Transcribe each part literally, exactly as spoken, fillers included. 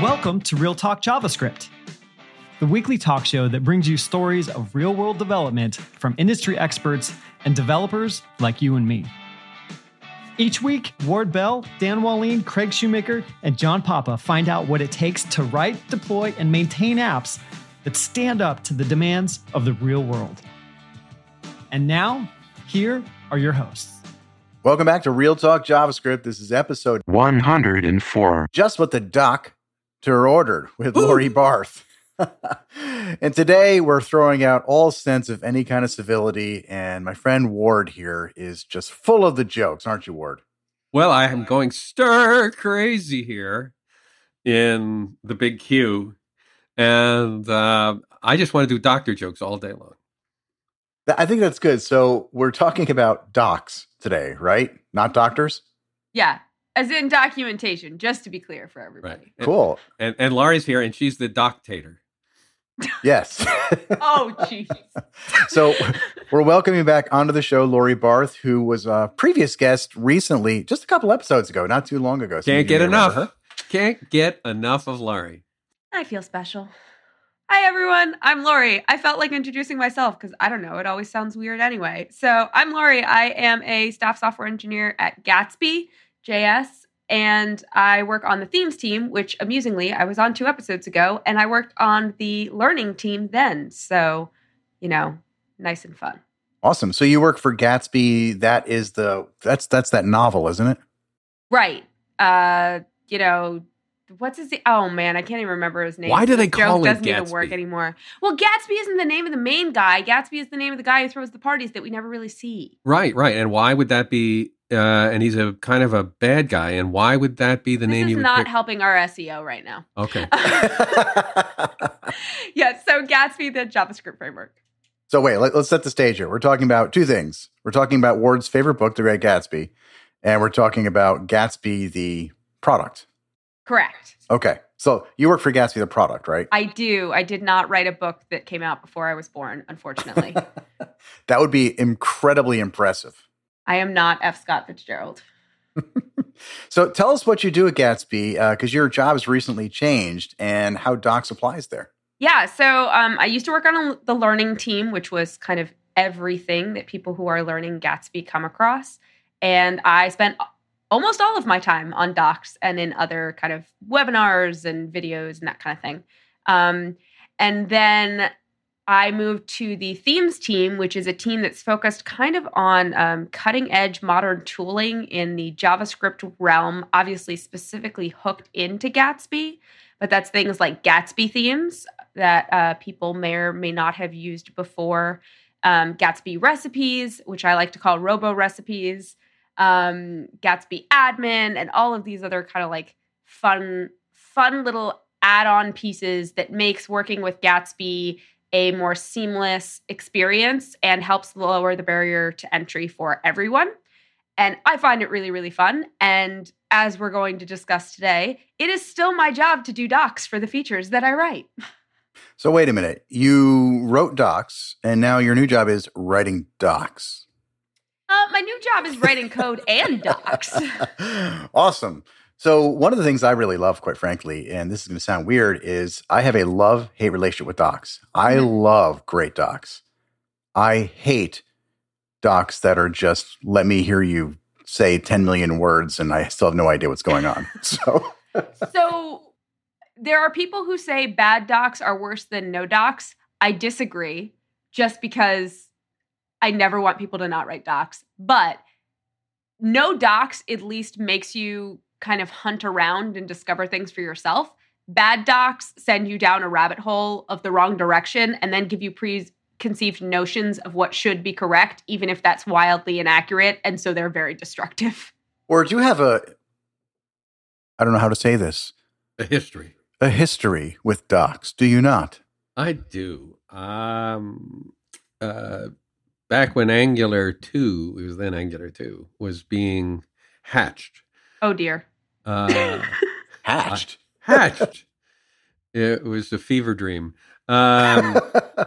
Welcome to Real Talk JavaScript, the weekly talk show that brings you stories of real-world development from industry experts and developers like you and me. Each week, Ward Bell, Dan Wallin, Craig Shoemaker, and John Papa find out what it takes to write, deploy, and maintain apps that stand up to the demands of the real world. And now, here are your hosts. Welcome back to Real Talk JavaScript. This is episode one hundred four. Just what the doctor ordered with Laurie Barth. And today we're throwing out all sense of any kind of civility, and my friend Ward here is just full of the jokes, aren't you, Ward? Well, I am going stir crazy here in the big Q, and uh, I just want to do doctor jokes all day long. I think that's good. So we're talking about docs today, right? Not doctors? Yeah, as in documentation, just to be clear for everybody. Right. Cool. And, and, and Laurie's here, and she's the doctator. Yes. Oh, jeez. So we're welcoming back onto the show Laurie Barth, who was a previous guest recently, just a couple episodes ago, not too long ago. Can't get enough. Her. Can't get enough of Laurie. I feel special. Hi, everyone. I'm Laurie. I felt like introducing myself because, I don't know, it always sounds weird anyway. So I'm Laurie. I am a staff software engineer at Gatsby J S. And I work on the themes team, which amusingly, I was on two episodes ago, and I worked on the learning team then. So, you know, nice and fun. Awesome. So you work for Gatsby. That is the, that's, that's that novel, isn't it? Right. Uh, you know, what's his, oh man, I can't even remember his name. Why do they the call joke it doesn't Gatsby? even work anymore. Well, Gatsby isn't the name of the main guy. Gatsby is the name of the guy who throws the parties that we never really see. Right, right. And why would that be? Uh, and he's a kind of a bad guy. And why would that be the this name is you would not pick? helping our S E O right now. Okay. Yeah, so Gatsby, the JavaScript framework. So wait, let, let's set the stage here. We're talking about two things. We're talking about Ward's favorite book, The Great Gatsby, and we're talking about Gatsby, the product. Correct. Okay. So you work for Gatsby, the product, right? I do. I did not write a book that came out before I was born, unfortunately. That would be incredibly impressive. I am not F. Scott Fitzgerald. So tell us what you do at Gatsby, because uh, your job has recently changed, and how Docs applies there. Yeah, so um, I used to work on a, the learning team, which was kind of everything that people who are learning Gatsby come across. And I spent almost all of my time on Docs and in other kind of webinars and videos and that kind of thing. Um, and then I moved to the themes team, which is a team that's focused kind of on um, cutting edge modern tooling in the JavaScript realm, obviously specifically hooked into Gatsby. But that's things like Gatsby themes that uh, people may or may not have used before. Um, Gatsby recipes, which I like to call robo recipes. Um, Gatsby admin, and all of these other kind of like fun, fun little add-on pieces that makes working with Gatsby a more seamless experience and helps lower the barrier to entry for everyone. And I find it really, really fun. And as we're going to discuss today, it is still my job to do docs for the features that I write. So wait a minute. You wrote docs, and now your new job is writing docs. Uh, my new job is writing code and docs. Awesome. So one of the things I really love, quite frankly, and this is going to sound weird, is I have a love-hate relationship with docs. I Mm-hmm. love great docs. I hate docs that are just, let me hear you say ten million words and I still have no idea what's going on. So, So there are people who say bad docs are worse than no docs. I disagree, just because I never want people to not write docs. But no docs at least makes you kind of hunt around and discover things for yourself. Bad docs send you down a rabbit hole of the wrong direction and then give you preconceived notions of what should be correct, even if that's wildly inaccurate. And so they're very destructive. or do you have a, I don't know how to say this, A history. a history with docs? Do you not? I do. Um, uh, back when Angular two, it was then Angular two, was being hatched. Oh, dear. Uh, Hatched. hatched. It was a fever dream. Um,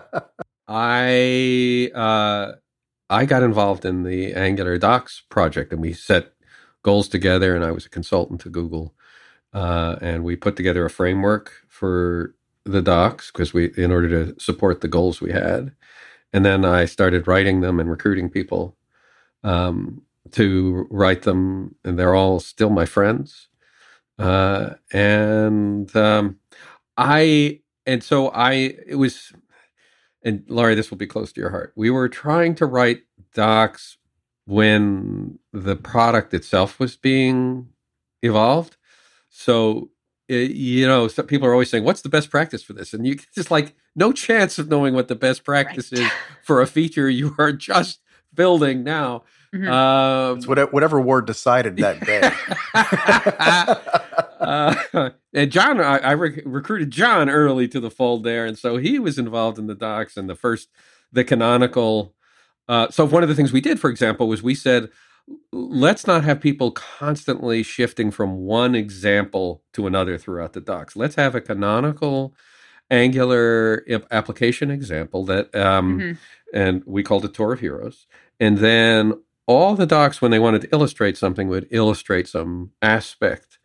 I uh, I got involved in the Angular Docs project, and we set goals together, and I was a consultant to Google uh, and we put together a framework for the docs because we, in order to support the goals we had. And then I started writing them and recruiting people um, to write them, and they're all still my friends. Uh, and um, I, and so I, it was, and Laurie, this will be close to your heart. We were trying to write docs when the product itself was being evolved. So, it, you know, some people are always saying, what's the best practice for this? And you just like, no chance of knowing what the best practice right. is for a feature you are just building now. Mm-hmm. Um, it's whatever, whatever Ward decided that day. uh, and John, I, I rec- recruited John early to the fold there. And so he was involved in the docs and the first, the canonical. Uh, so one of the things we did, for example, was we said, let's not have people constantly shifting from one example to another throughout the docs. Let's have a canonical Angular application example that, um, mm-hmm. and we called it Tour of Heroes. And then all the docs, when they wanted to illustrate something, would illustrate some aspect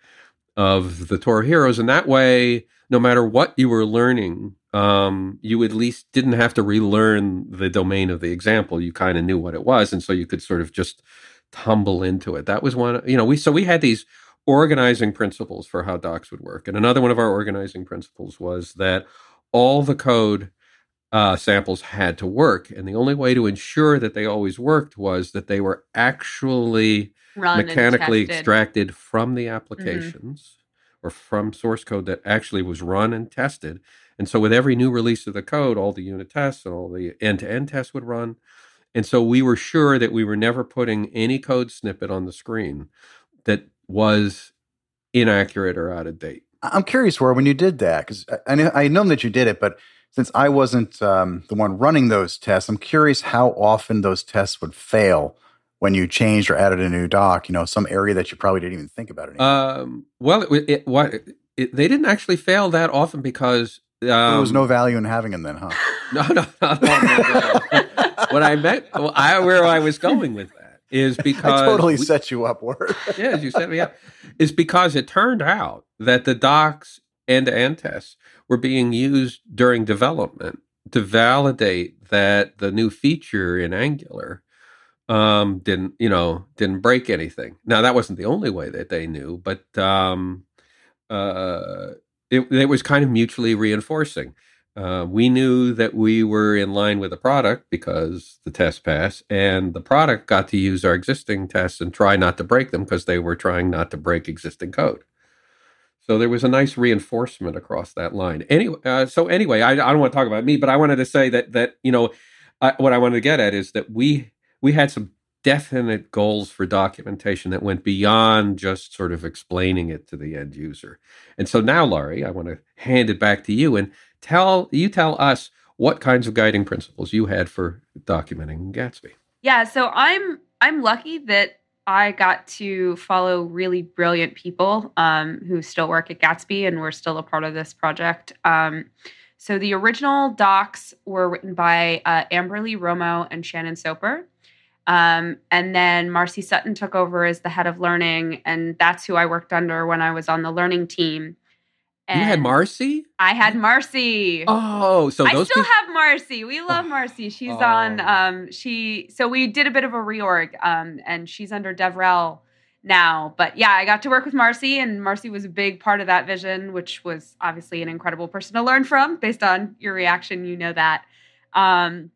of the Tour of Heroes. And that way, no matter what you were learning, um, you at least didn't have to relearn the domain of the example. You kind of knew what it was. And so you could sort of just tumble into it. That was one, you know, we, so we had these organizing principles for how docs would work. And another one of our organizing principles was that all the code uh, samples had to work. And the only way to ensure that they always worked was that they were actually Run mechanically extracted from the applications mm-hmm. or from source code that actually was run and tested. And so with every new release of the code, all the unit tests and all the end-to-end tests would run. And so we were sure that we were never putting any code snippet on the screen that was inaccurate or out of date. I'm curious, Ward, when you did that, because I know, I know that you did it, but since I wasn't um, the one running those tests, I'm curious how often those tests would fail when you changed or added a new doc, you know, some area that you probably didn't even think about anymore. Um, well, it, it, what, it, they didn't actually fail that often because... Um, there was no value in having them then, huh? No, no, no. no, no. What I meant, well, I, where I was going with that, is because I totally we, set you up, Ward. Yes, you set me up. Is because it turned out that the docs end-to-end tests were being used during development to validate that the new feature in Angular um, didn't, you know, didn't break anything. Now that wasn't the only way that they knew, but um, uh, it, it was kind of mutually reinforcing. Uh, we knew that we were in line with the product because the test passed, and the product got to use our existing tests and try not to break them because they were trying not to break existing code. So there was a nice reinforcement across that line. Anyway, uh, so anyway, I, I don't want to talk about me, but I wanted to say that that you know I, what I wanted to get at is that we we had some definite goals for documentation that went beyond just sort of explaining it to the end user. And so now, Laurie, I want to hand it back to you and tell you tell us what kinds of guiding principles you had for documenting Gatsby. Yeah, so I'm I'm lucky that I got to follow really brilliant people um, who still work at Gatsby and were still a part of this project. Um, so the original docs were written by uh, Amberly Romo and Shannon Soper. Um, and then Marcy Sutton took over as the head of learning, and that's who I worked under when I was on the learning team. And you had Marcy? I had Marcy. Oh, so those I still people- have Marcy. We love oh. Marcy. She's oh. on. Um, she. So we did a bit of a reorg, um, and she's under DevRel now. But yeah, I got to work with Marcy, and Marcy was a big part of that vision, which was obviously an incredible person to learn from. Based on your reaction, you know that. Um,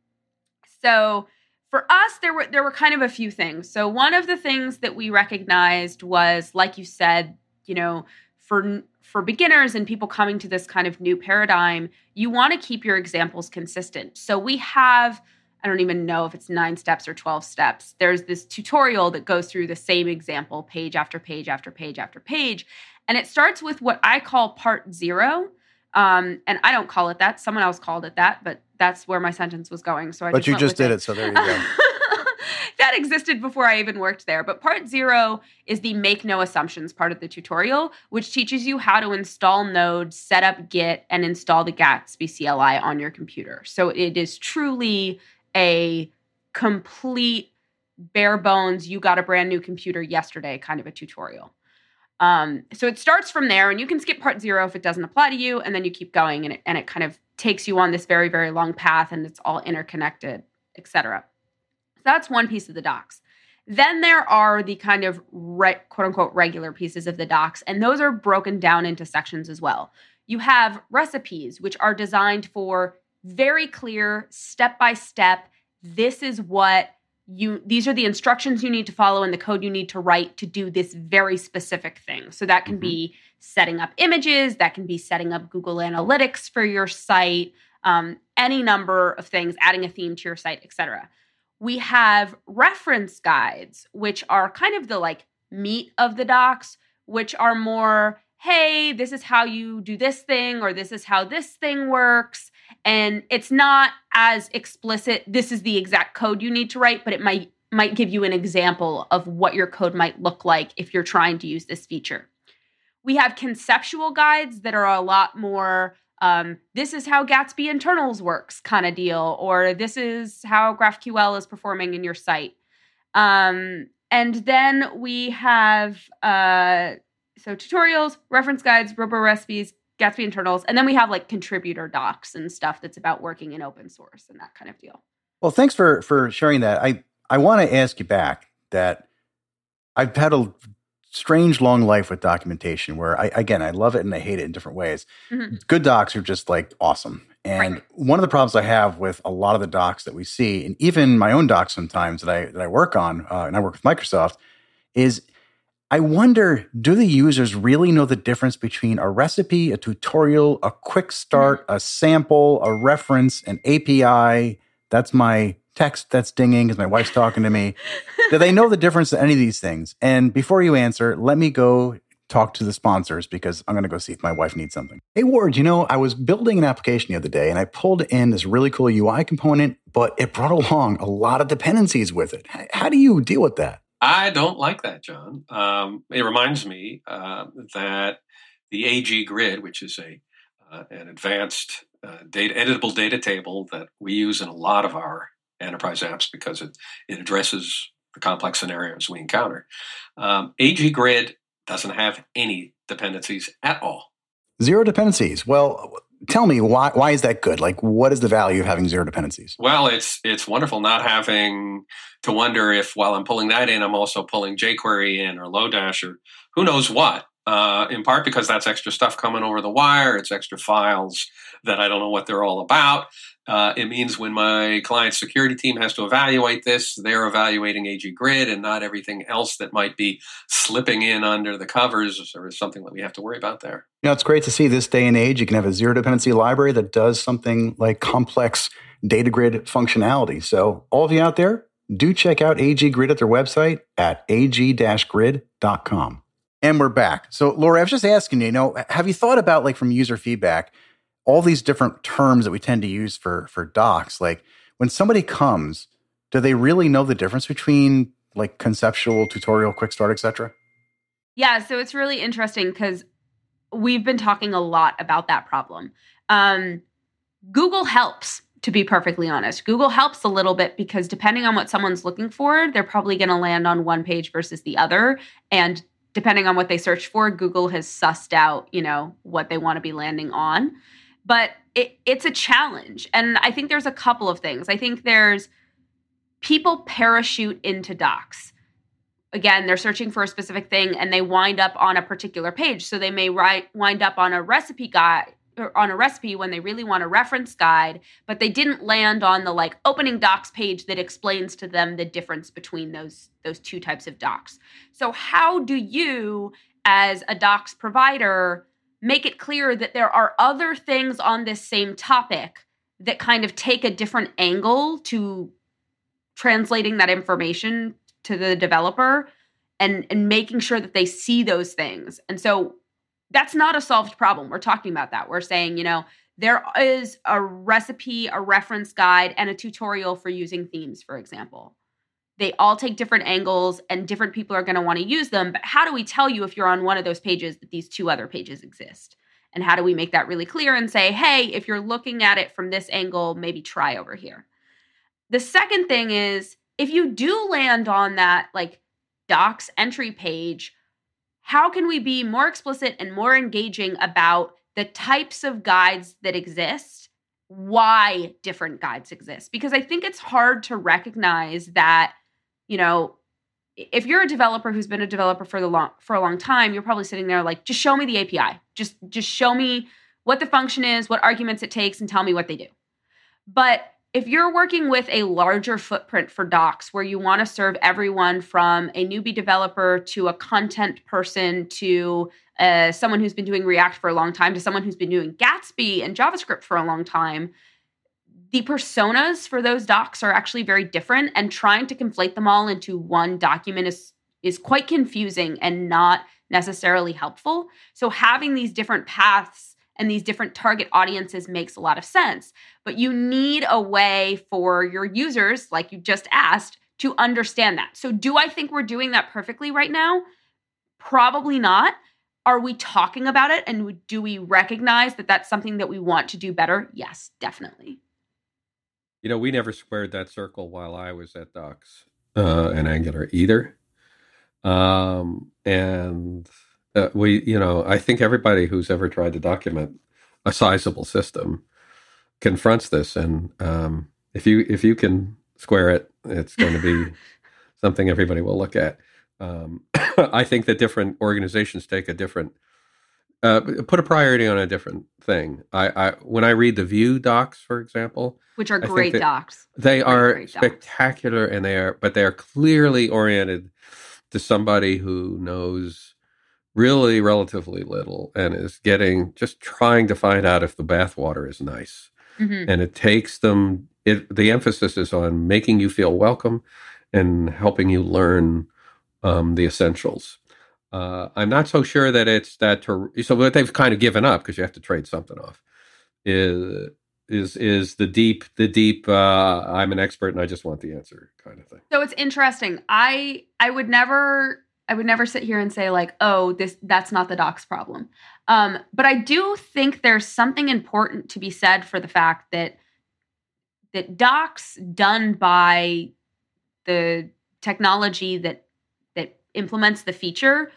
so. For us, there were there were kind of a few things. So one of the things that we recognized was, like you said, you know, for for beginners and people coming to this kind of new paradigm, you want to keep your examples consistent. So we have, I don't even know if it's nine steps or twelve steps. There's this tutorial that goes through the same example page after page after page after page. And it starts with what I call part zero. Um, and I don't call it that. Someone else called it that, but that's where my sentence was going. So I But just you went just with did it. it, so there you go. That existed before I even worked there. But part zero is the make no assumptions part of the tutorial, which teaches you how to install Node, set up Git, and install the Gatsby C L I on your computer. So it is truly a complete bare bones, you got a brand new computer yesterday kind of a tutorial. Um, so it starts from there, and you can skip part zero if it doesn't apply to you, and then you keep going, and it, and it kind of takes you on this very, very long path, and it's all interconnected, et cetera. So that's one piece of the docs. Then there are the kind of re- quote unquote regular pieces of the docs, and those are broken down into sections as well. You have recipes, which are designed for very clear step by step. This is what you, these are the instructions you need to follow and the code you need to write to do this very specific thing. So that can mm-hmm. be setting up images, that can be setting up Google Analytics for your site, um, any number of things, adding a theme to your site, et cetera. We have reference guides, which are kind of the like meat of the docs, which are more, hey, this is how you do this thing, or this is how this thing works. And it's not as explicit, this is the exact code you need to write, but it might might give you an example of what your code might look like if you're trying to use this feature. We have conceptual guides that are a lot more, um, this is how Gatsby internals works kind of deal, or this is how GraphQL is performing in your site. Um, and then we have, uh, so tutorials, reference guides, robo recipes, Gatsby internals, and then we have like contributor docs and stuff that's about working in open source and that kind of deal. Well, thanks for, for sharing that. I, I want to ask you back that I've had a strange long life with documentation where I, again, I love it and I hate it in different ways. Mm-hmm. Good docs are just like awesome. And right. one of the problems I have with a lot of the docs that we see, and even my own docs sometimes that I, that I work on, uh, and I work with Microsoft, is I wonder, do the users really know the difference between a recipe, a tutorial, a quick start, mm-hmm. a sample, a reference, an A P I? That's my text that's dinging because my wife's talking to me. Do they know the difference to any of these things? And before you answer, let me go talk to the sponsors because I'm going to go see if my wife needs something. Hey, Ward, you know, I was building an application the other day and I pulled in this really cool U I component, but it brought along a lot of dependencies with it. How do you deal with that? I don't like that, John. Um, it reminds me uh, that the A G Grid, which is a uh, an advanced uh, data editable data table that we use in a lot of our enterprise apps because it, it addresses the complex scenarios we encounter. Um, A G Grid doesn't have any dependencies at all. Zero dependencies. Well, tell me, why why is that good? Like, what is the value of having zero dependencies? Well, it's it's wonderful not having to wonder if while I'm pulling that in, I'm also pulling jQuery in or Lodash or who knows what. Uh, in part because that's extra stuff coming over the wire. It's extra files that I don't know what they're all about. Uh, it means when my client security team has to evaluate this, they're evaluating A G Grid and not everything else that might be slipping in under the covers or something that we have to worry about there. You know, it's great to see this day and age, you can have a zero dependency library that does something like complex data grid functionality. So all of you out there, do check out A G Grid at their website at a g dash grid dot com. And we're back. So, Laura, I was just asking you, you know, have you thought about, like, from user feedback, all these different terms that we tend to use for for docs? Like, when somebody comes, do they really know the difference between, like, conceptual, tutorial, quick start, et cetera? Yeah, so it's really interesting because we've been talking a lot about that problem. Um, Google helps, to be perfectly honest. Google helps a little bit because depending on what someone's looking for, they're probably going to land on one page versus the other. And depending on what they search for, Google has sussed out, you know, what they want to be landing on. But it, it's a challenge. And I think there's a couple of things. I think there's people parachute into docs. Again, they're searching for a specific thing and they wind up on a particular page. So they may write, wind up on a recipe guide or on a recipe when they really want a reference guide, but they didn't land on the like opening docs page that explains to them the difference between those, those two types of docs. So how do you, as a docs provider, make it clear that there are other things on this same topic that kind of take a different angle to translating that information to the developer and, and making sure that they see those things? And so that's not a solved problem. We're talking about that. We're saying, you know, there is a recipe, a reference guide, and a tutorial for using themes, for example. They all take different angles and different people are going to want to use them. But how do we tell you if you're on one of those pages that these two other pages exist? And how do we make that really clear and say, hey, if you're looking at it from this angle, maybe try over here. The second thing is, if you do land on that like docs entry page, how can we be more explicit and more engaging about the types of guides that exist, why different guides exist? Because I think it's hard to recognize that, you know, if you're a developer who's been a developer for the long for a long time, you're probably sitting there like, just show me the A P I. Just just show me what the function is, what arguments it takes, and tell me what they do. But if you're working with a larger footprint for docs where you want to serve everyone from a newbie developer to a content person to uh, someone who's been doing React for a long time to someone who's been doing Gatsby and JavaScript for a long time, the personas for those docs are actually very different, and trying to conflate them all into one document is is quite confusing and not necessarily helpful. So having these different paths and these different target audiences makes a lot of sense. But you need a way for your users, like you just asked, to understand that. So do I think we're doing that perfectly right now? Probably not. Are we talking about it? And do we recognize that that's something that we want to do better? Yes, definitely. You know, we never squared that circle while I was at Docs uh, and Angular either. Um, and uh, we, you know, I think everybody who's ever tried to document a sizable system confronts this. And um, if you if you can square it, it's going to be something everybody will look at. Um, I think that different organizations take a different Uh, put a priority on a different thing. I, I when I read the Vue docs, for example, which are I great docs, they great, are great spectacular, docs. and they are, but they are clearly oriented to somebody who knows really relatively little and is getting just trying to find out if the bathwater is nice. Mm-hmm. And it takes them. It the emphasis is on making you feel welcome and helping you learn um, the essentials. Uh, I'm not so sure that it's that. To, so what they've kind of given up because you have to trade something off is is is the deep the deep. Uh, I'm an expert and I just want the answer kind of thing. So it's interesting. I I would never I would never sit here and say like, oh, this that's not the docs problem. Um, but I do think there's something important to be said for the fact that that docs done by the technology that that implements the feature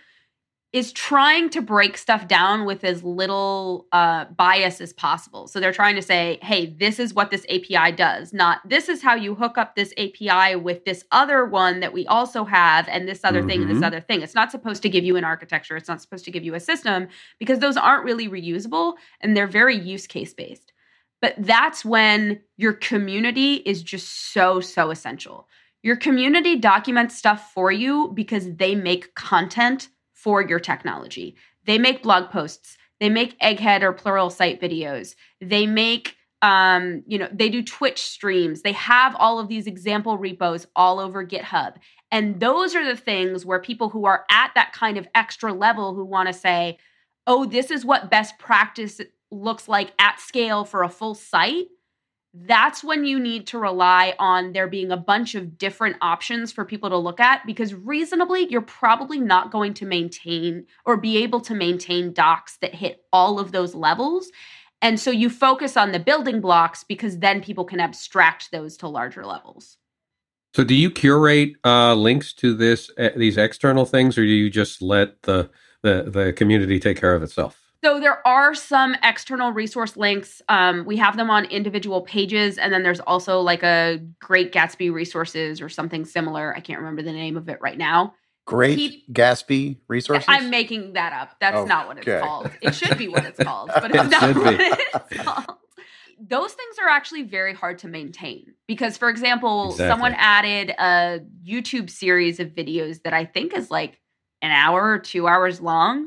is trying to break stuff down with as little uh, bias as possible. So they're trying to say, hey, this is what this A P I does, not this is how you hook up this A P I with this other one that we also have and this other mm-hmm. thing and this other thing. It's not supposed to give you an architecture. It's not supposed to give you a system because those aren't really reusable and they're very use case based. But that's when your community is just so, so essential. Your community documents stuff for you because they make content for your technology. They make blog posts. They make Egghead or Pluralsight videos. They make, um, you know, they do Twitch streams. They have all of these example repos all over GitHub. And those are the things where people who are at that kind of extra level who want to say, oh, this is what best practice looks like at scale for a full site. That's when you need to rely on there being a bunch of different options for people to look at, because reasonably, you're probably not going to maintain or be able to maintain docs that hit all of those levels. And so you focus on the building blocks because then people can abstract those to larger levels. So do you curate uh, links to this uh, these external things, or do you just let the, the, the community take care of itself? So there are some external resource links. Um, we have them on individual pages. And then there's also like a Great Gatsby resources or something similar. I can't remember the name of it right now. Great Keep, Gatsby resources? I'm making that up. That's okay. not what it's called. It should be what it's called, but it's it not what be. it's called. Those things are actually very hard to maintain because, for example, exactly. someone added a YouTube series of videos that I think is like an hour or two hours long.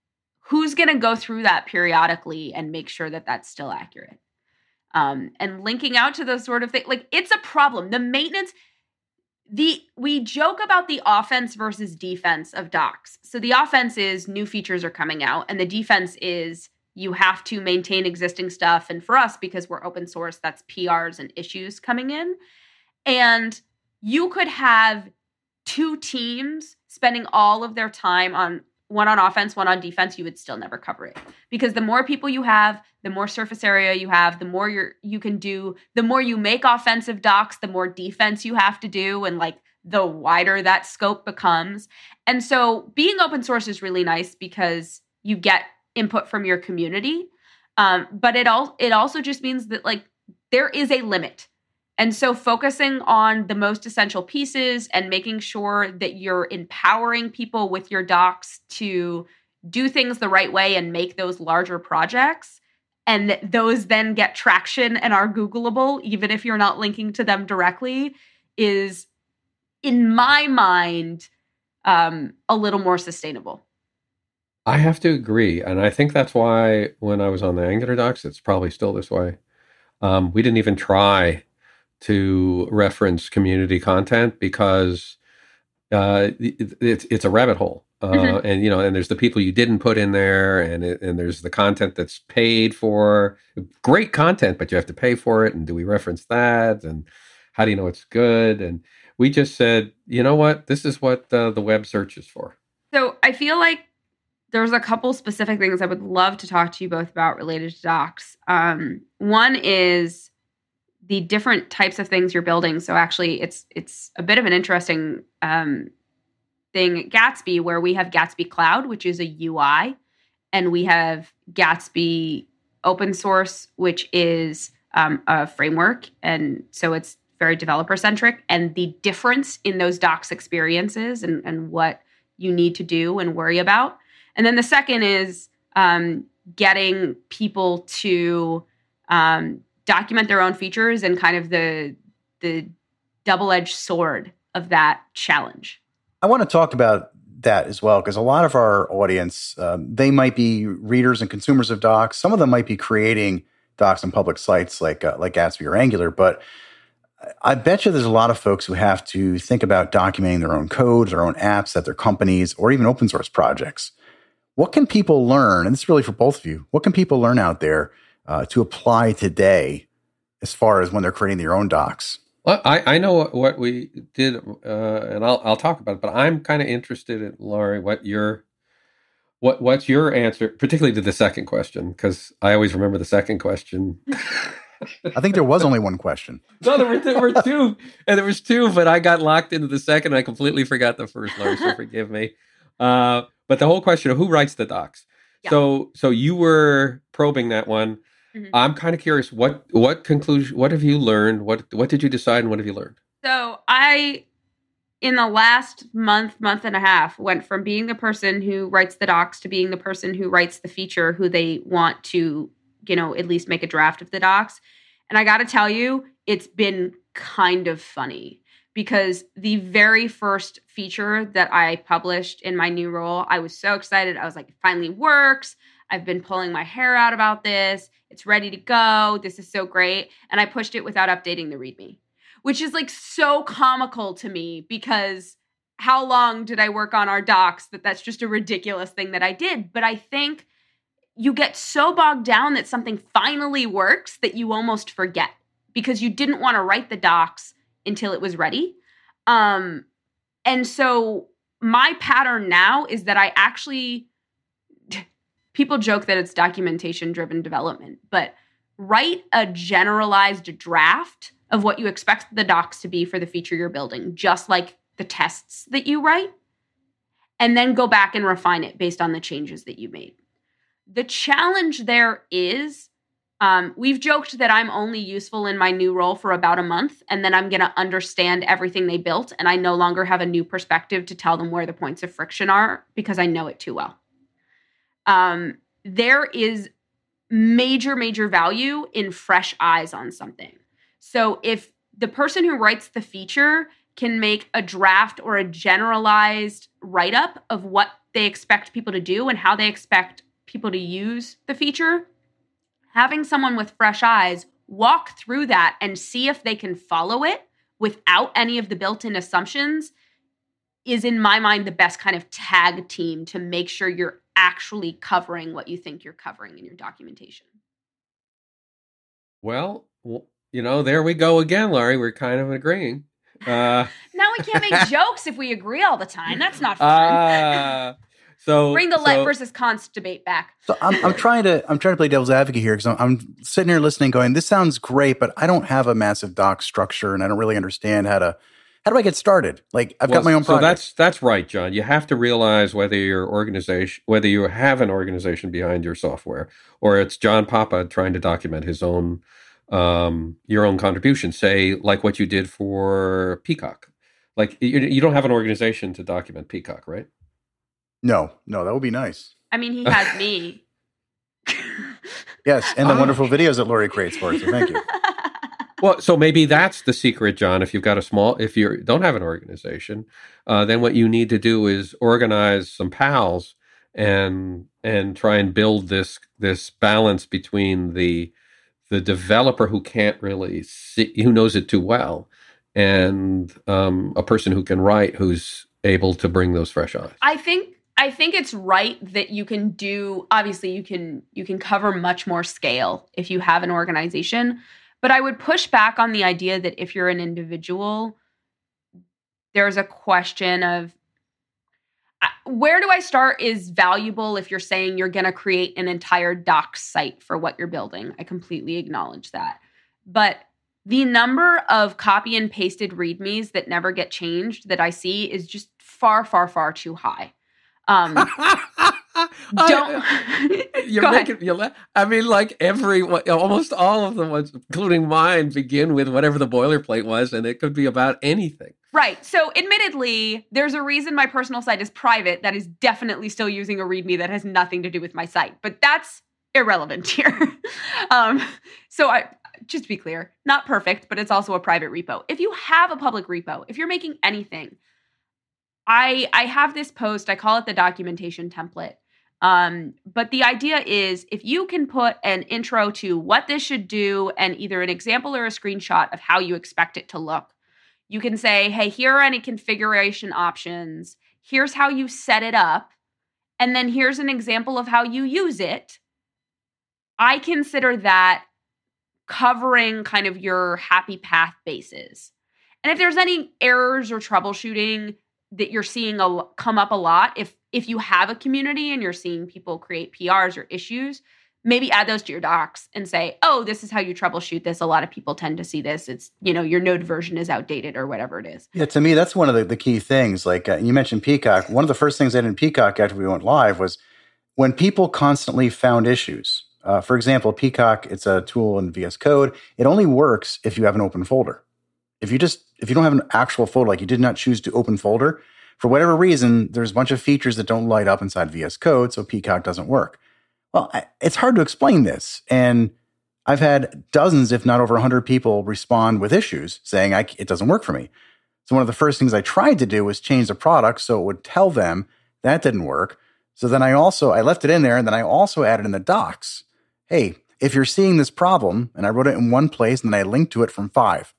Who's going to go through that periodically and make sure that that's still accurate? Um, and linking out to those sort of things, like it's a problem. The maintenance, the we joke about the offense versus defense of docs. So the offense is new features are coming out, and the defense is you have to maintain existing stuff. And for us, because we're open source, that's P Rs and issues coming in. And you could have two teams spending all of their time on one on offense, one on defense, you would still never cover it. Because the more people you have, the more surface area you have, the more you're, you can do, the more you make offensive docs, the more defense you have to do. And like the wider that scope becomes. And so being open source is really nice because you get input from your community. Um, but it all it also just means that like there is a limit. And so focusing on the most essential pieces and making sure that you're empowering people with your docs to do things the right way and make those larger projects, and that those then get traction and are Googleable, even if you're not linking to them directly, is, in my mind, um, a little more sustainable. I have to agree. And I think that's why when I was on the Angular docs, it's probably still this way. Um, we didn't even try to reference community content because uh, it, it's it's a rabbit hole, uh, mm-hmm. and you know, and there's the people you didn't put in there, and it, and there's the content that's paid for. Great content, but you have to pay for it. And do we reference that? And how do you know it's good? And we just said, you know what, this is what uh, the web search is for. So I feel like there's a couple specific things I would love to talk to you both about related to docs. Um, one is the different types of things you're building. So actually, it's it's a bit of an interesting um, thing at Gatsby, where we have Gatsby Cloud, which is a U I, and we have Gatsby Open Source, which is um, a framework. And so it's very developer-centric. And the difference in those docs experiences and, and what you need to do and worry about. And then the second is um, getting people to um, document their own features and kind of the the double-edged sword of that challenge. I want to talk about that as well, because a lot of our audience, um, they might be readers and consumers of docs. Some of them might be creating docs on public sites like uh, like Gatsby or Angular, but I bet you there's a lot of folks who have to think about documenting their own code, their own apps at their companies, or even open source projects. What can people learn, and this is really for both of you, what can people learn out there uh, to apply today as far as when they're creating their own docs? Well, I, I know what, what we did, uh, and I'll I'll talk about it, but I'm kind of interested in, Laurie, what your what what's your answer, particularly to the second question, because I always remember the second question. I think there was only one question. No, there were, there were two, and there was two, but I got locked into the second. And I completely forgot the first, Laurie, so forgive me. Uh, but the whole question of who writes the docs. Yeah. So, so you were probing that one. Mm-hmm. I'm kind of curious. What what conclusion? What have you learned? What what did you decide, and what have you learned? So I, in the last month, month and a half, went from being the person who writes the docs to being the person who writes the feature who they want to, you know, at least make a draft of the docs. And I got to tell you, it's been kind of funny because the very first feature that I published in my new role, I was so excited. I was like, it finally works. I've been pulling my hair out about this. It's ready to go. This is so great. And I pushed it without updating the README, which is like so comical to me because how long did I work on our docs that that's just a ridiculous thing that I did. But I think you get so bogged down that something finally works that you almost forget because you didn't want to write the docs until it was ready. Um, and so my pattern now is that I actually, people joke that it's documentation-driven development, but write a generalized draft of what you expect the docs to be for the feature you're building, just like the tests that you write, and then go back and refine it based on the changes that you made. The challenge there is, um, we've joked that I'm only useful in my new role for about a month, and then I'm going to understand everything they built, and I no longer have a new perspective to tell them where the points of friction are because I know it too well. Um, there is major, major value in fresh eyes on something. So if the person who writes the feature can make a draft or a generalized write-up of what they expect people to do and how they expect people to use the feature, having someone with fresh eyes walk through that and see if they can follow it without any of the built-in assumptions is, in my mind, the best kind of tag team to make sure you're actually covering what you think you're covering in your documentation. Well, you know, there we go again, Laurie. We're kind of agreeing. Uh, now we can't make jokes if we agree all the time. That's not fun. Uh, So bring the so, let versus cons debate back. So I'm, I'm trying to I'm trying to play devil's advocate here because I'm, I'm sitting here listening, going, "This sounds great, but I don't have a massive doc structure, and I don't really understand how to how do I get started? Like, I've Well, got my own so project. that's that's right, John. You have to realize whether your organization, whether you have an organization behind your software, or it's John Papa trying to document his own, um, your own contribution. Say, like what you did for Peacock. Like you, you don't have an organization to document Peacock, right? No, no, that would be nice. I mean, he has me. Yes, and the Oh. wonderful videos that Lori creates for us. So thank you. Well, so maybe that's the secret, John. If you've got a small, if you don't have an organization, uh, then what you need to do is organize some pals and and try and build this this balance between the the developer who can't really see, who knows it too well, and um, a person who can write, who's able to bring those fresh eyes. I think I think it's right that you can do, obviously you can you can cover much more scale if you have an organization, but I would push back on the idea that if you're an individual, there's a question of uh, where do I start is valuable if you're saying you're going to create an entire docs site for what you're building. I completely acknowledge that. But the number of copy and pasted readmes that never get changed that I see is just far, far, far too high. Um, don't You're Go making you la- I mean, like every almost all of the ones, including mine, begin with whatever the boilerplate was, and it could be about anything. Right. So admittedly, there's a reason my personal site is private that is definitely still using a README that has nothing to do with my site, but that's irrelevant here. um, so I just to be clear, not perfect, but it's also a private repo. If you have a public repo, if you're making anything, I I have this post, I call it the documentation template. Um, but the idea is if you can put an intro to what this should do and either an example or a screenshot of how you expect it to look, you can say, hey, here are any configuration options. Here's how you set it up. And then here's an example of how you use it. I consider that covering kind of your happy path bases. And if there's any errors or troubleshooting that you're seeing a, come up a lot, if if you have a community and you're seeing people create P Rs or issues, maybe add those to your docs and say, oh, this is how you troubleshoot this. A lot of people tend to see this. It's, you know, your node version is outdated or whatever it is. Yeah, to me, that's one of the, the key things. Like uh, you mentioned Peacock. One of the first things I did in Peacock after we went live was when people constantly found issues. Uh, for example, Peacock, it's a tool in V S Code. It only works if you have an open folder. If you just, if you don't have an actual folder, like you did not choose to open folder, for whatever reason, there's a bunch of features that don't light up inside V S Code, so Peacock doesn't work. Well, I, it's hard to explain this. And I've had dozens, if not over one hundred people respond with issues saying I, it doesn't work for me. So one of the first things I tried to do was change the product so it would tell them that didn't work. So then I also, I left it in there, and then I also added in the docs, hey, if you're seeing this problem, and I wrote it in one place, and then I linked to it from five.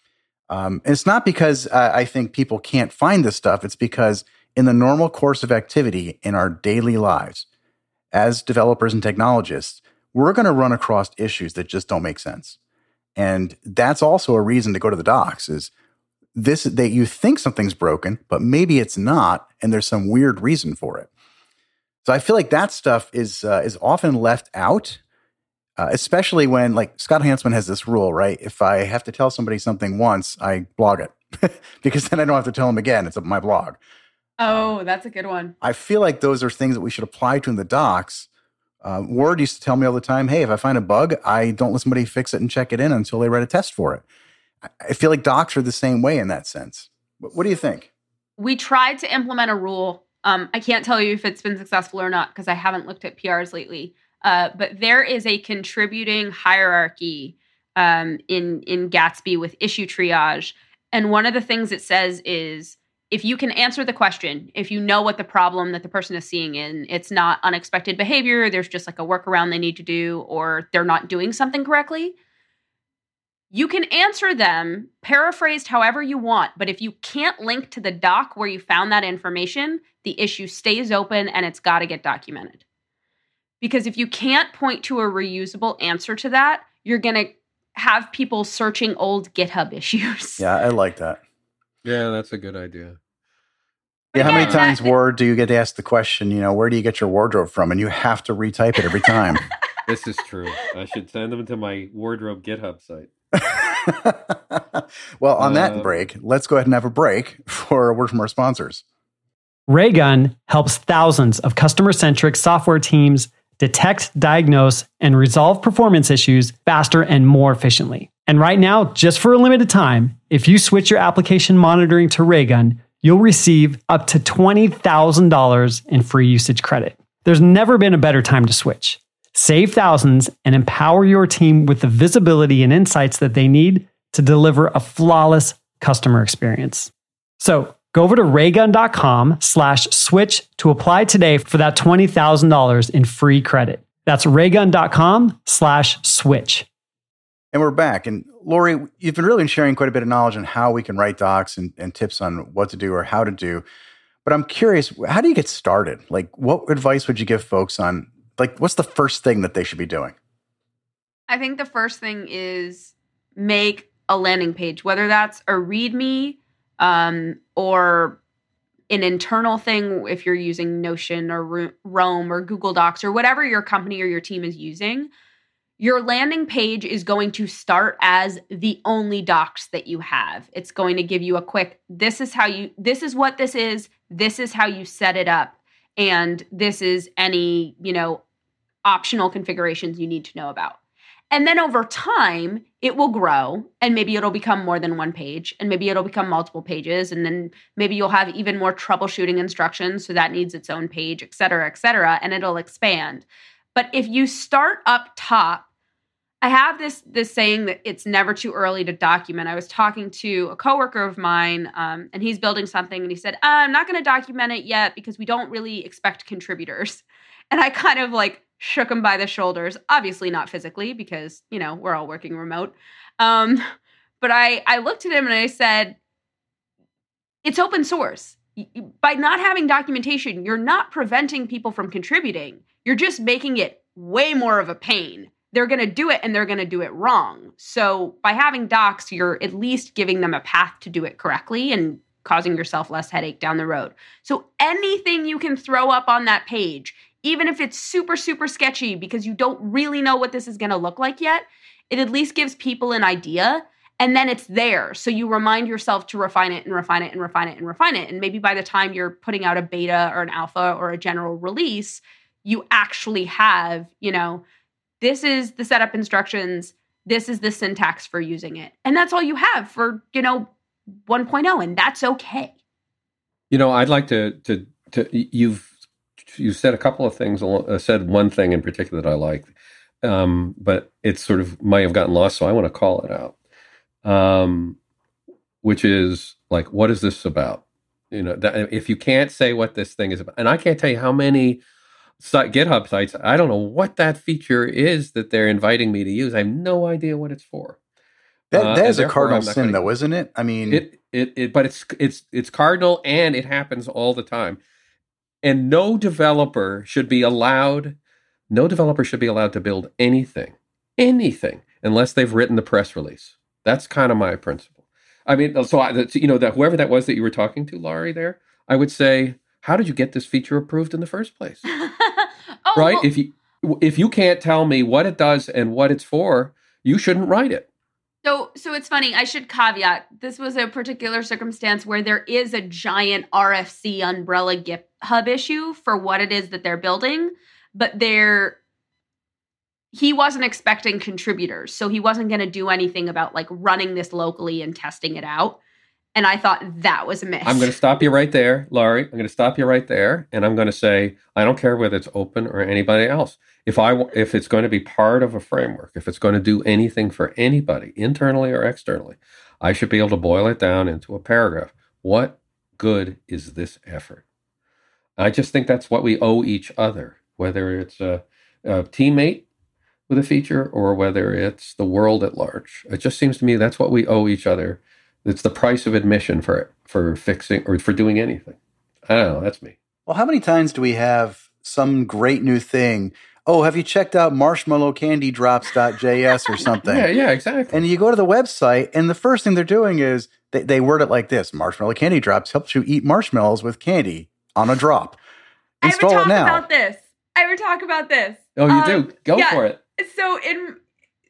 Um, and it's not because uh, I think people can't find this stuff. It's because in the normal course of activity in our daily lives, as developers and technologists, we're going to run across issues that just don't make sense. And that's also a reason to go to the docs is this, that you think something's broken, but maybe it's not, and there's some weird reason for it. So I feel like that stuff is uh, is often left out. Uh, especially when, like, Scott Hanselman has this rule, right? If I have to tell somebody something once, I blog it because then I don't have to tell them again. It's my blog. Oh, that's a good one. I feel like those are things that we should apply to in the docs. Uh, Ward used to tell me all the time, hey, if I find a bug, I don't let somebody fix it and check it in until they write a test for it. I feel like docs are the same way in that sense. What, what do you think? We tried to implement a rule. Um, I can't tell you if it's been successful or not because I haven't looked at P Rs lately. Uh, but there is a contributing hierarchy um, in in Gatsby with issue triage. And one of the things it says is if you can answer the question, if you know what the problem that the person is seeing in, it's not unexpected behavior, there's just like a workaround they need to do, or they're not doing something correctly, you can answer them paraphrased however you want. But if you can't link to the doc where you found that information, the issue stays open and it's got to get documented. Because if you can't point to a reusable answer to that, you're going to have people searching old GitHub issues. Yeah, I like that. Yeah, that's a good idea. Yeah, how many Again, times, that- Ward, do you get asked the question, you know, where do you get your wardrobe from? And you have to retype it every time. This is true. I should send them to my wardrobe GitHub site. Well, on that Um, break, let's go ahead and have a break for a word from our sponsors. Raygun helps thousands of customer-centric software teams detect, diagnose, and resolve performance issues faster and more efficiently. And right now, just for a limited time, if you switch your application monitoring to Raygun, you'll receive up to twenty thousand dollars in free usage credit. There's never been a better time to switch. Save thousands and empower your team with the visibility and insights that they need to deliver a flawless customer experience. So go over to raygun.com slash switch to apply today for that twenty thousand dollars in free credit. That's raygun.com slash switch. And we're back. And Lori, you've been really sharing quite a bit of knowledge on how we can write docs and, and tips on what to do or how to do. But I'm curious, how do you get started? Like, what advice would you give folks on, like, what's the first thing that they should be doing? I think the first thing is make a landing page, whether that's a README um, or an internal thing if you're using Notion or Roam or Google Docs or whatever your company or your team is using. Your landing page is going to start as the only docs that you have. It's going to give you a quick, this is how you, this is what this is, this is how you set it up, and this is any, you know, optional configurations you need to know about. And then over time, it will grow, and maybe it'll become more than one page, and maybe it'll become multiple pages, and then maybe you'll have even more troubleshooting instructions, so that needs its own page, et cetera, et cetera, and it'll expand. But if you start up top, I have this this saying that it's never too early to document. I was talking to a coworker of mine, um, and he's building something, and he said, uh, I'm not going to document it yet because we don't really expect contributors. And I kind of like shook him by the shoulders, obviously not physically because, you know, we're all working remote. Um, but I, I looked at him and I said, it's open source. By not having documentation, you're not preventing people from contributing. You're just making it way more of a pain. They're going to do it and they're going to do it wrong. So by having docs, you're at least giving them a path to do it correctly and causing yourself less headache down the road. So anything you can throw up on that page, even if it's super, super sketchy because you don't really know what this is going to look like yet, it at least gives people an idea, and then it's there. So you remind yourself to refine it and refine it and refine it and refine it. And maybe by the time you're putting out a beta or an alpha or a general release, you actually have, you know, this is the setup instructions, this is the syntax for using it. And that's all you have for, you know, one point oh, and that's okay. You know, I'd like to, to, to you've, you said a couple of things, uh, said one thing in particular that I like, um, but it sort of might have gotten lost, so I want to call it out, um, which is like, what is this about? You know, that, if you can't say what this thing is about, and I can't tell you how many site, GitHub sites, I don't know what that feature is that they're inviting me to use. I have no idea what it's for. That, Uh, that and is a therefore cardinal I'm not sin, gonna though, use isn't it? I mean, It, it, it, but it's, it's, it's cardinal, and it happens all the time. And no developer should be allowed, no developer should be allowed to build anything, anything, unless they've written the press release. That's kind of my principle. I mean, so I, you know, that whoever that was that you were talking to, Laurie, there, I would say, how did you get this feature approved in the first place? oh, Right? well, If you if you can't tell me what it does and what it's for, you shouldn't write it. So, so it's funny. I should caveat. This was a particular circumstance where there is a giant R F C umbrella GitHub issue for what it is that they're building, but they're he wasn't expecting contributors, so he wasn't going to do anything about like running this locally and testing it out. And I thought that was a miss. I'm going to stop you right there, Laurie. I'm going to stop you right there, and I'm going to say I don't care whether it's open or anybody else. If I if it's going to be part of a framework, if it's going to do anything for anybody, internally or externally, I should be able to boil it down into a paragraph. What good is this effort? I just think that's what we owe each other, whether it's a, a teammate with a feature or whether it's the world at large. It just seems to me that's what we owe each other. It's the price of admission for for fixing or for doing anything. I don't know. That's me. well, how many times do we have some great new thing? Oh, have you checked out marshmallow candy drops dot j s or something? Yeah, yeah, exactly. And you go to the website, and the first thing they're doing is they, they word it like this: Marshmallow Candy Drops helps you eat marshmallows with candy on a drop. I ever Install talk it now. about this. I ever talk about this. Oh, you Um, do? Go yeah. for it. So in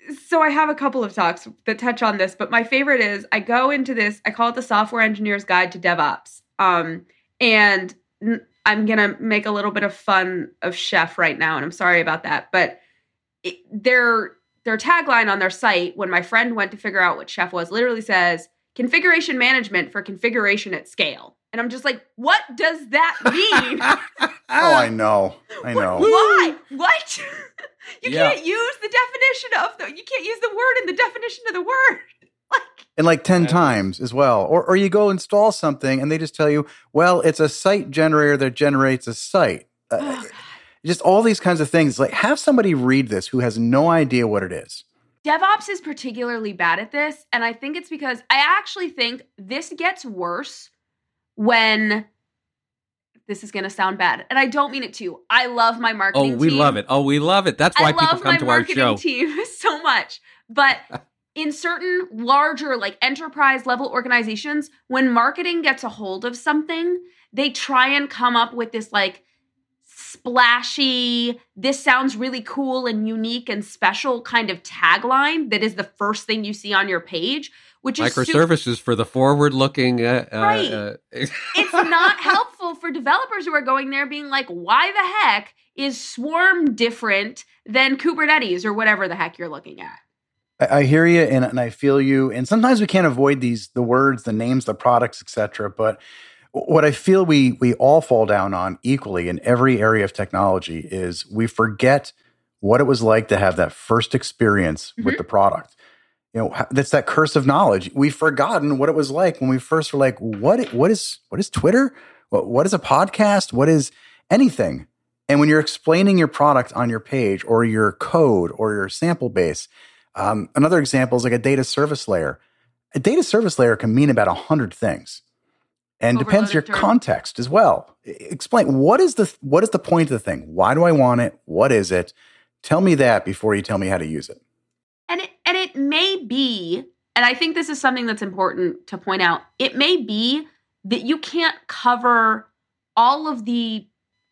so I have a couple of talks that touch on this, but my favorite is I go into this, I call it the Software Engineer's Guide to DevOps. Um, and n- I'm going to make a little bit of fun of Chef right now, and I'm sorry about that. But it, their, their tagline on their site, when my friend went to figure out what Chef was, literally says, configuration management for configuration at scale. And I'm just like, what does that mean? Oh, I know. I know. What, why? What? You Yeah. can't use the definition of the, you can't use the word in the definition of the word. Like, And like ten That is- times as well. Or or you go install something and they just tell you, well, it's a site generator that generates a site. Uh, oh, just all these kinds of things. Like, have somebody read this who has no idea what it is. DevOps is particularly bad at this. And I think it's because I actually think this gets worse when, this is going to sound bad, and I don't mean it to. I love my Oh, marketing we team. love it. Oh, we love it. That's why I people love come my to our marketing show. team so much. But in certain larger, like enterprise level organizations, when marketing gets a hold of something, they try and come up with this like splashy, this sounds really cool and unique and special kind of tagline that is the first thing you see on your page, which is su- Microservices for the forward-looking. Uh, uh, Right. uh, it's not helpful for developers who are going there being like, why the heck is Swarm different than Kubernetes or whatever the heck you're looking at? I, I hear you and, and I feel you. And sometimes we can't avoid these, the words, the names, the products, et cetera. But what I feel we we all fall down on equally in every area of technology is we forget what it was like to have that first experience with the product. You know, that's that curse of knowledge. We've forgotten what it was like when we first were like, what what is what is Twitter? What, what is a podcast? What is anything? And when you're explaining your product on your page or your code or your sample base, um, another example is like a data service layer. A data service layer can mean about a hundred things. And depends your Overloaded term. context as well. E- Explain what is the what is the point of the thing? Why do I want it? What is it? Tell me that before you tell me how to use it. And it, and it may be, and I think this is something that's important to point out, it may be that you can't cover all of the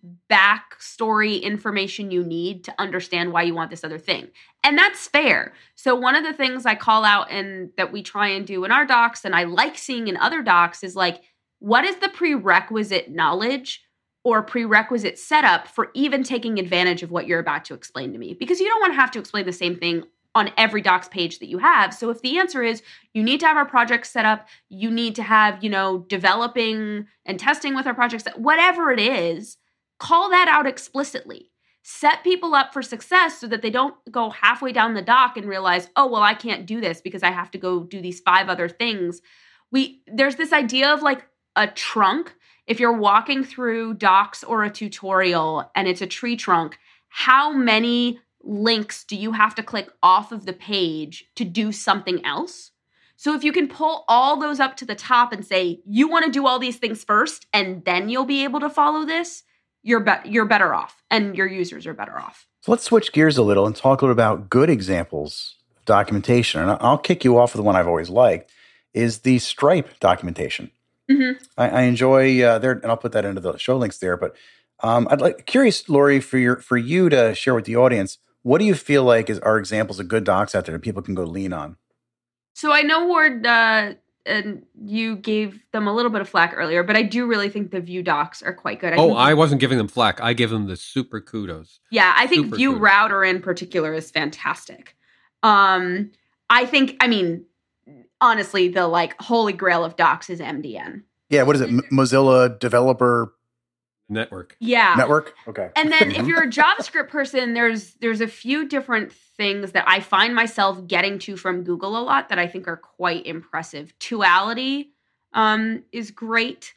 backstory information you need to understand why you want this other thing. And that's fair. So one of the things I call out and that we try and do in our docs, and I like seeing in other docs, is like, what is the prerequisite knowledge or prerequisite setup for even taking advantage of what you're about to explain to me? Because you don't want to have to explain the same thing on every docs page that you have. So if the answer is you need to have our projects set up, you need to have, you know, developing and testing with our projects, whatever it is, call that out explicitly. Set people up for success so that they don't go halfway down the doc and realize, oh, well, I can't do this because I have to go do these five other things. We there's this idea of like a trunk. If you're walking through docs or a tutorial and it's a tree trunk, how many links do you have to click off of the page to do something else? So if you can pull all those up to the top and say, you want to do all these things first, and then you'll be able to follow this, you're be- you're better off, and your users are better off. So let's switch gears a little and talk a little about good examples of documentation. And I'll kick you off with the one I've always liked, is the Stripe documentation. Mm-hmm. I, I enjoy uh, there, and I'll put that into the show links there. But um, I'd like curious, Lori, for your for you to share with the audience, what do you feel like is are examples of good docs out there that people can go lean on? So I know Ward, uh, and you gave them a little bit of flack earlier, but I do really think the Vue docs are quite good. I oh, think I wasn't giving them flack. I give them the super kudos. Yeah, I think Super Vue good. Router in particular is fantastic. Um, I think, I mean, honestly, the like holy grail of docs is M D N. Yeah, what is it? M- Mozilla Developer Network. Yeah. Network? Okay. And then if you're a JavaScript person, there's there's a few different things that I find myself getting to from Google a lot that I think are quite impressive. Tuality um, is great.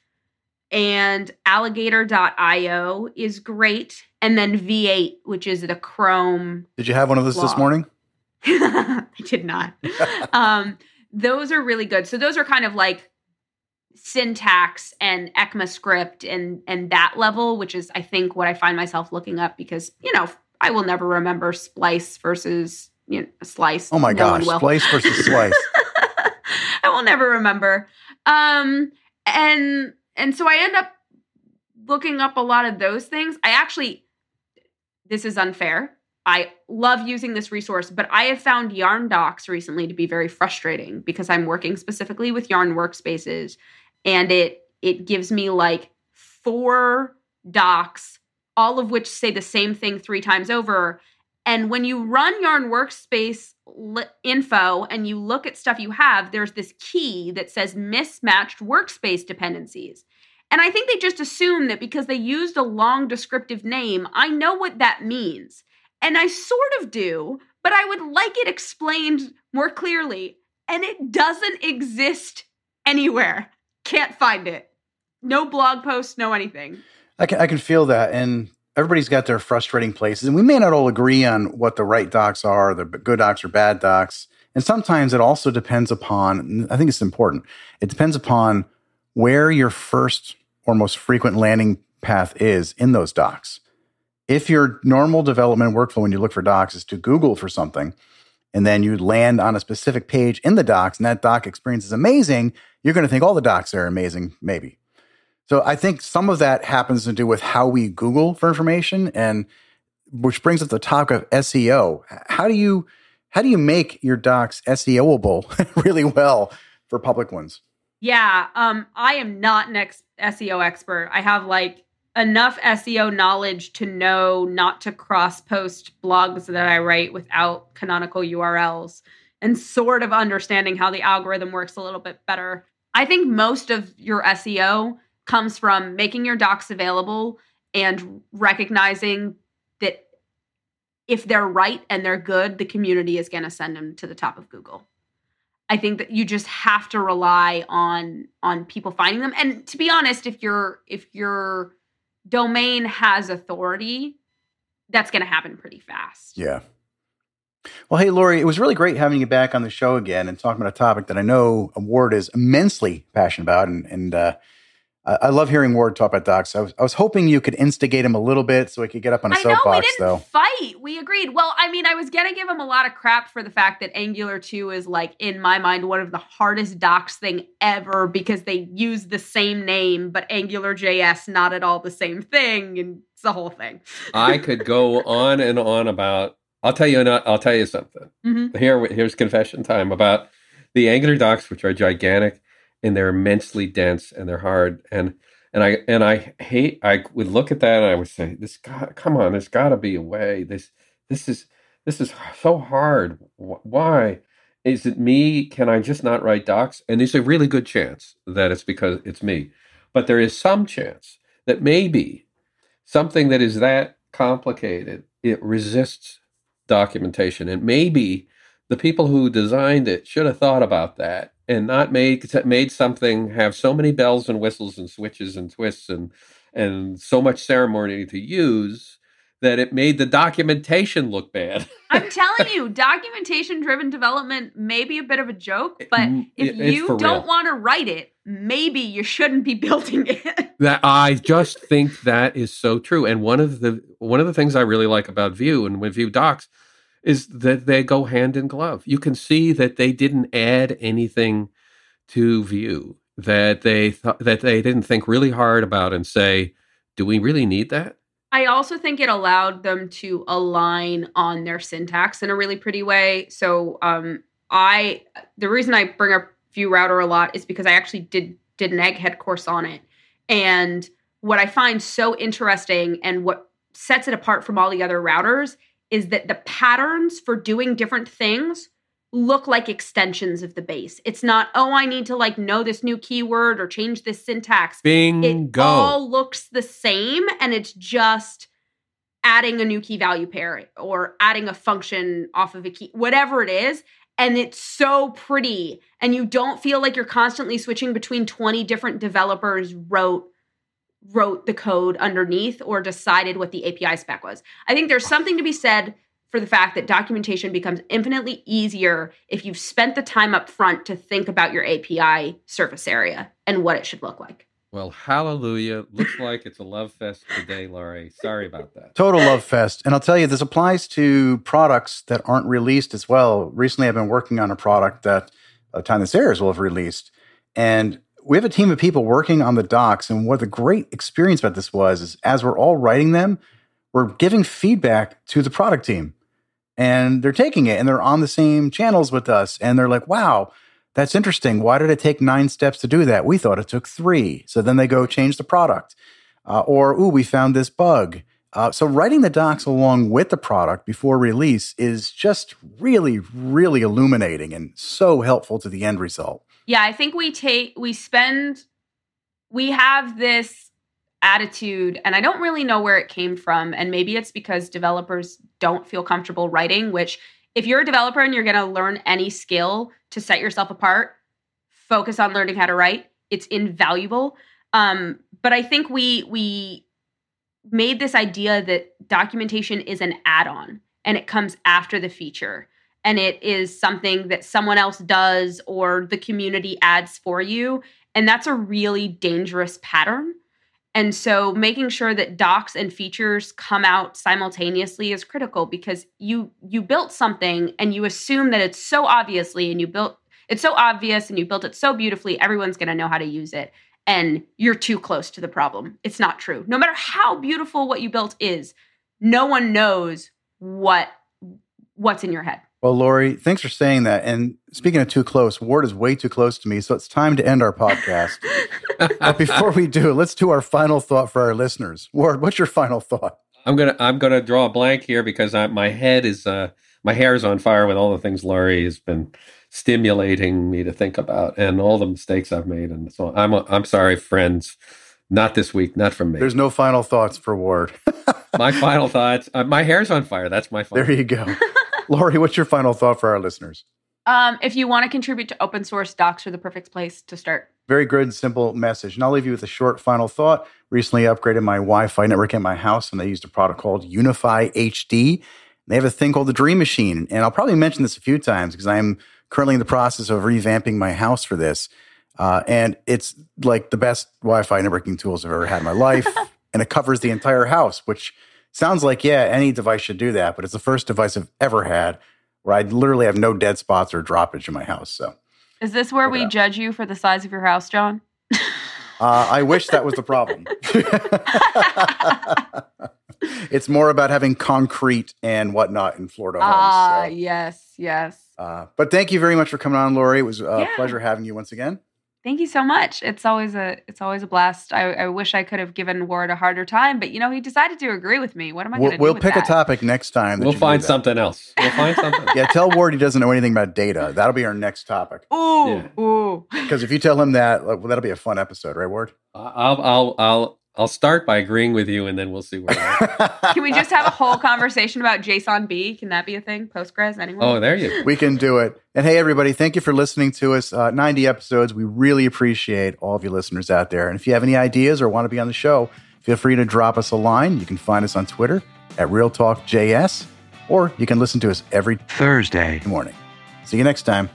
And alligator dot io is great. And then V eight, which is the Chrome. Did you have one of those this Law. morning? I did not. um, those are really good. So those are kind of like syntax and ECMAScript and and that level, which is I think what I find myself looking up because, you know, I will never remember splice versus, you know, slice. Oh my No one gosh, will. splice versus slice. I will never remember. Um, and and so I end up looking up a lot of those things. I actually, this is unfair. I love using this resource, but I have found Yarn docs recently to be very frustrating because I'm working specifically with Yarn workspaces, and it it gives me like four docs, all of which say the same thing three times over. And when you run Yarn workspace li- info and you look at stuff you have, there's this key that says mismatched workspace dependencies. And I think they just assume that because they used a long descriptive name, I know what that means. And I sort of do, but I would like it explained more clearly. And it doesn't exist anywhere. Can't find it. No blog posts, no anything. I can I can feel that. And everybody's got their frustrating places. And we may not all agree on what the right docs are, the good docs or bad docs. And sometimes it also depends upon, I think it's important, it depends upon where your first or most frequent landing path is in those docs. If your normal development workflow when you look for docs is to Google for something, and then you land on a specific page in the docs, and that doc experience is amazing, you're going to think all the docs are amazing, maybe. So I think some of that happens to do with how we Google for information, and which brings up the topic of S E O. How do you how do you make your docs SEOable really well for public ones? Yeah, um, I am not an ex- S E O expert. I have like enough S E O knowledge to know not to cross-post blogs that I write without canonical U R Ls, and sort of understanding how the algorithm works a little bit better. I think most of your S E O comes from making your docs available and recognizing that if they're right and they're good, the community is going to send them to the top of Google. I think that you just have to rely on on people finding them. And to be honest, if your if your domain has authority, that's going to happen pretty fast. Yeah. Well, hey, Lori, it was really great having you back on the show again and talking about a topic that I know Ward is immensely passionate about. And, and uh, I love hearing Ward talk about docs. I was, I was hoping you could instigate him a little bit so he could get up on a I know, soapbox, we didn't though. fight. We agreed. Well, I mean, I was going to give him a lot of crap for the fact that Angular two is, like, in my mind, one of the hardest docs thing ever because they use the same name, but Angular J S, not at all the same thing. And it's the whole thing. I could go on and on about, I'll tell you, I'll tell you something. Mm-hmm. Here, here's confession time about the Angular docs, which are gigantic and they're immensely dense and they're hard. And And I and I hate. I would look at that and I would say, "This got come on. There's got to be a way. This this is this is so hard. Why is it me? Can I just not write docs?" And there's a really good chance that it's because it's me, but there is some chance that maybe something that is that complicated it resists documentation, and maybe the people who designed it should have thought about that. And not made made something have so many bells and whistles and switches and twists and and so much ceremony to use that it made the documentation look bad. I'm telling you, documentation-driven development may be a bit of a joke, but if It's you for don't real. want to write it, maybe you shouldn't be building it. That I just think that is so true. And one of the one of the things I really like about Vue and with Vue docs is that they go hand in glove. You can see that they didn't add anything to Vue that they th- that they didn't think really hard about and say, do we really need that? I also think it allowed them to align on their syntax in a really pretty way. So um, I, the reason I bring up Vue Router a lot is because I actually did did an Egghead course on it. And what I find so interesting and what sets it apart from all the other routers is that the patterns for doing different things look like extensions of the base. It's not, oh, I need to like know this new keyword or change this syntax. Bingo. It all looks the same, and it's just adding a new key value pair or adding a function off of a key, whatever it is. And it's so pretty, and you don't feel like you're constantly switching between twenty different developers wrote wrote the code underneath or decided what the A P I spec was. I think there's something to be said for the fact that documentation becomes infinitely easier if you've spent the time up front to think about your A P I surface area and what it should look like. Well, hallelujah. Looks like it's a love fest today, Laurie. Sorry about that. Total love fest. And I'll tell you, this applies to products that aren't released as well. Recently, I've been working on a product that by the time this airs will have released. And we have a team of people working on the docs. And what the great experience about this was is as we're all writing them, we're giving feedback to the product team. And they're taking it and they're on the same channels with us. And they're like, wow, that's interesting. Why did it take nine steps to do that? We thought it took three. So then they go change the product. Uh, or, ooh, we found this bug. Uh, so writing the docs along with the product before release is just really, really illuminating and so helpful to the end result. Yeah, I think we take, we spend, we have this attitude, and I don't really know where it came from. And maybe it's because developers don't feel comfortable writing, which if you're a developer and you're going to learn any skill to set yourself apart, focus on learning how to write. It's invaluable. Um, but I think we, we made this idea that documentation is an add-on and it comes after the feature. And it is something that someone else does or the community adds for you. And that's a really dangerous pattern. And so making sure that docs and features come out simultaneously is critical, because you you built something and you assume that it's so obviously and you built it's so obvious and you built it so beautifully, everyone's going to know how to use it. And you're too close to the problem. It's not true. No matter how beautiful what you built is, no one knows what what's in your head. Well, Lori, thanks for saying that. And speaking of too close, Ward is way too close to me, so it's time to end our podcast. But before we do, let's do our final thought for our listeners. Ward, what's your final thought? I'm gonna I'm gonna draw a blank here because I, my head is uh, my hair is on fire with all the things Lori has been stimulating me to think about and all the mistakes I've made. And so I'm I'm sorry, friends. Not this week, not from me. There's no final thoughts for Ward. My final thoughts. Uh, my hair's on fire. That's my final. There you go. Lori, what's your final thought for our listeners? Um, if you want to contribute to open source, docs are the perfect place to start. Very good and simple message. And I'll leave you with a short final thought. Recently upgraded my Wi-Fi network in my house, and I used a product called Unify H D. They have a thing called the Dream Machine. And I'll probably mention this a few times because I'm currently in the process of revamping my house for this. Uh, and it's like the best Wi-Fi networking tools I've ever had in my life. And it covers the entire house, which sounds like, yeah, any device should do that. But it's the first device I've ever had where I literally have no dead spots or droppage in my house. So, is this where we judge you for the size of your house, John? uh, I wish that was the problem. It's more about having concrete and whatnot in Florida homes. Ah, uh, so. yes, yes. Uh, but thank you very much for coming on, Lori. It was a yeah. pleasure having you once again. Thank you so much. It's always a it's always a blast. I, I wish I could have given Ward a harder time, but you know, he decided to agree with me. What am I we'll, going to do We'll with pick that? a topic next time. We'll find something else. We'll find something. Yeah, tell Ward he doesn't know anything about data. That'll be our next topic. Ooh, yeah. ooh. Because if you tell him that, well, that'll be a fun episode, right, Ward? I'll I'll I'll I'll start by agreeing with you, and then we'll see where we're at. Can we just have a whole conversation about JSON B? Can that be a thing? Postgres? Anyone? Oh, there you go. We can do it. And hey, everybody, thank you for listening to us. Uh, ninety episodes. We really appreciate all of you listeners out there. And if you have any ideas or want to be on the show, feel free to drop us a line. You can find us on Twitter at Real Talk J S, or you can listen to us every Thursday morning. See you next time.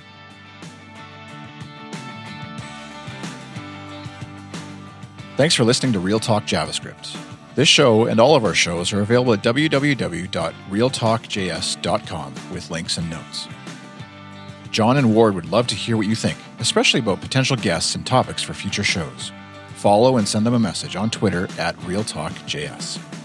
Thanks for listening to Real Talk JavaScript. This show and all of our shows are available at w w w dot real talk j s dot com with links and notes. John and Ward would love to hear what you think, especially about potential guests and topics for future shows. Follow and send them a message on Twitter at Real Talk J S.